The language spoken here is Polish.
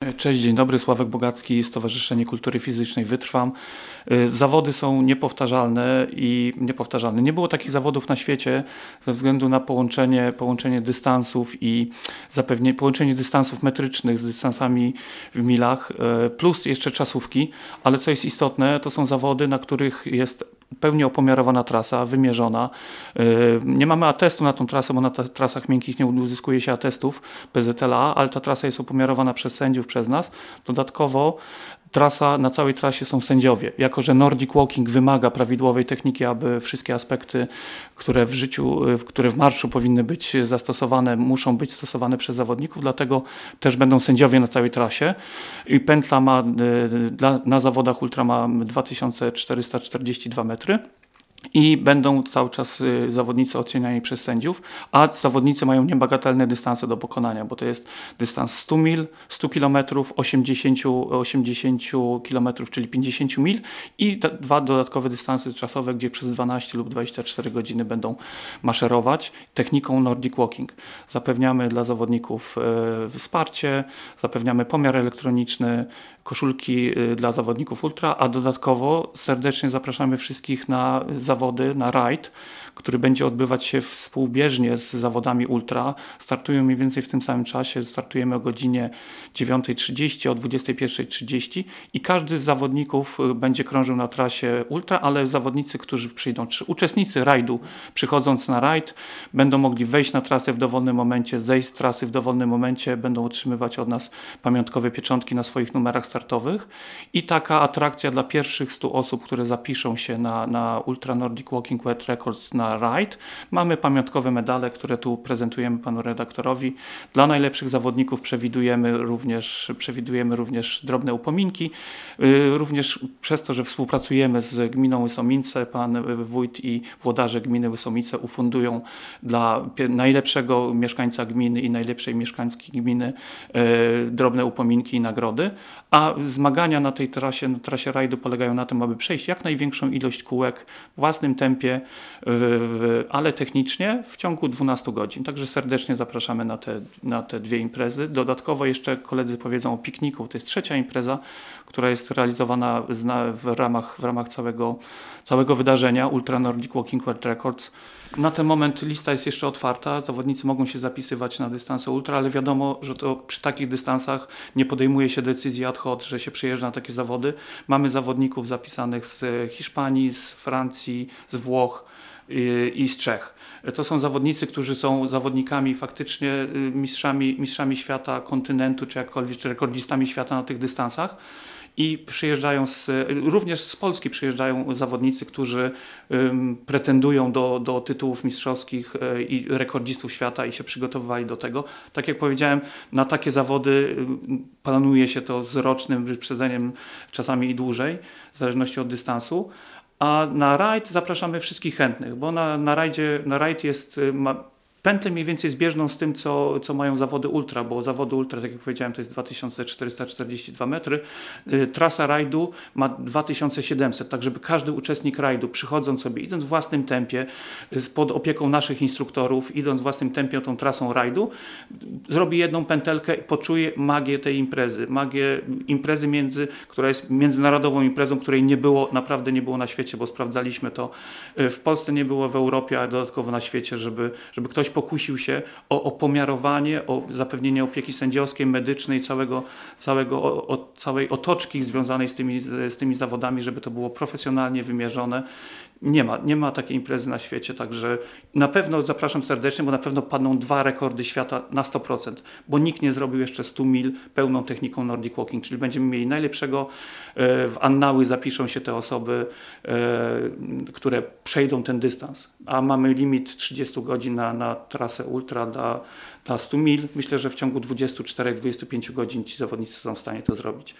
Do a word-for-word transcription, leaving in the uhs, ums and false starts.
Cześć, dzień dobry, Sławek Bogacki, Stowarzyszenie Kultury Fizycznej Wytrwam. Zawody są niepowtarzalne i niepowtarzalne. Nie było takich zawodów na świecie ze względu na połączenie, połączenie dystansów i zapewnienie połączenie dystansów metrycznych z dystansami w milach, plus jeszcze czasówki, ale co jest istotne, to są zawody, na których jest pełnie opomiarowana trasa, wymierzona. Nie mamy atestu na tą trasę, bo na trasach miękkich nie uzyskuje się atestów P Z L A, ale ta trasa jest opomiarowana przez sędziów, przez nas. Dodatkowo trasa, na całej trasie są sędziowie. Jako że Nordic Walking wymaga prawidłowej techniki, aby wszystkie aspekty, które w życiu, które w marszu powinny być zastosowane, muszą być stosowane przez zawodników, dlatego też będą sędziowie na całej trasie. I pętla ma, dla, na zawodach ultra ma dwa tysiące czterysta czterdzieści dwa metry. I będą cały czas zawodnicy oceniani przez sędziów, a zawodnicy mają niebagatelne dystanse do pokonania, bo to jest dystans sto mil, sto kilometrów, osiemdziesiąt, osiemdziesiąt kilometrów, czyli pięćdziesiąt mil i dwa dodatkowe dystanse czasowe, gdzie przez dwanaście lub dwadzieścia cztery godziny będą maszerować techniką Nordic Walking. Zapewniamy dla zawodników wsparcie, zapewniamy pomiar elektroniczny, koszulki dla zawodników ultra, a dodatkowo serdecznie zapraszamy wszystkich na zawody, na rajd, który będzie odbywać się współbieżnie z zawodami ultra. Startują mniej więcej w tym samym czasie, startujemy o godzinie dziewiątej trzydzieści, o dwudziestej pierwszej trzydzieści i każdy z zawodników będzie krążył na trasie ultra, ale zawodnicy, którzy przyjdą, czy uczestnicy rajdu przychodząc na rajd, będą mogli wejść na trasę w dowolnym momencie, zejść z trasy w dowolnym momencie, będą otrzymywać od nas pamiątkowe pieczątki na swoich numerach startowych i taka atrakcja dla pierwszych stu osób, które zapiszą się na, na Ultra Nordic Walking World Records na rajd. Mamy pamiątkowe medale, które tu prezentujemy panu redaktorowi. Dla najlepszych zawodników przewidujemy również, przewidujemy również drobne upominki. Również przez to, że współpracujemy z gminą Łysomice, pan wójt i włodarze gminy Łysomice ufundują dla najlepszego mieszkańca gminy i najlepszej mieszkańskiej gminy drobne upominki i nagrody. A zmagania na tej trasie, na trasie rajdu polegają na tym, aby przejść jak największą ilość kółek w własnym tempie, w, ale technicznie w ciągu dwunastu godzin. Także serdecznie zapraszamy na te, na te dwie imprezy. Dodatkowo jeszcze koledzy powiedzą o pikniku. To jest trzecia impreza, która jest realizowana w ramach, w ramach całego, całego wydarzenia Ultra Nordic Walking World Records. Na ten moment lista jest jeszcze otwarta, zawodnicy mogą się zapisywać na dystanse ultra, ale wiadomo, że to przy takich dystansach nie podejmuje się decyzji ad hoc, że się przyjeżdża na takie zawody. Mamy zawodników zapisanych z Hiszpanii, z Francji, z Włoch i z Czech. To są zawodnicy, którzy są zawodnikami faktycznie mistrzami, mistrzami świata, kontynentu, czy jakkolwiek, czy rekordzistami świata na tych dystansach. I przyjeżdżają z, również z Polski przyjeżdżają zawodnicy, którzy um, pretendują do, do tytułów mistrzowskich y, i rekordzistów świata i się przygotowywali do tego. Tak jak powiedziałem, na takie zawody y, planuje się to z rocznym wyprzedzeniem, czasami i dłużej, w zależności od dystansu. A na rajd zapraszamy wszystkich chętnych, bo na, na, rajdzie, na rajd jest... Ma, pętlę mniej więcej zbieżną z tym, co, co mają zawody ultra, bo zawody ultra, tak jak powiedziałem, to jest dwa tysiące czterysta czterdzieści dwa metry. Y, trasa rajdu ma dwa tysiące siedemset, tak żeby każdy uczestnik rajdu, przychodząc sobie, idąc w własnym tempie, y, pod opieką naszych instruktorów, idąc w własnym tempie tą trasą rajdu, zrobi jedną pętelkę i poczuje magię tej imprezy. Magię imprezy, między, która jest międzynarodową imprezą, której nie było, naprawdę nie było na świecie, bo sprawdzaliśmy to. Y, w Polsce nie było, w Europie, a dodatkowo na świecie, żeby, żeby ktoś pokusił się o opomiarowanie, o zapewnienie opieki sędziowskiej, medycznej, całego, całego, o, o, całej otoczki związanej z tymi, z tymi zawodami, żeby to było profesjonalnie wymierzone. Nie ma, nie ma takiej imprezy na świecie, także na pewno zapraszam serdecznie, bo na pewno padną dwa rekordy świata na sto procent, bo nikt nie zrobił jeszcze stu mil pełną techniką Nordic Walking, czyli będziemy mieli najlepszego, w annały zapiszą się te osoby, które przejdą ten dystans, a mamy limit trzydzieści godzin na, na trasę ultra dla, dla stu mil. Myślę, że w ciągu dwudziestu czterech do dwudziestu pięciu godzin ci zawodnicy są w stanie to zrobić.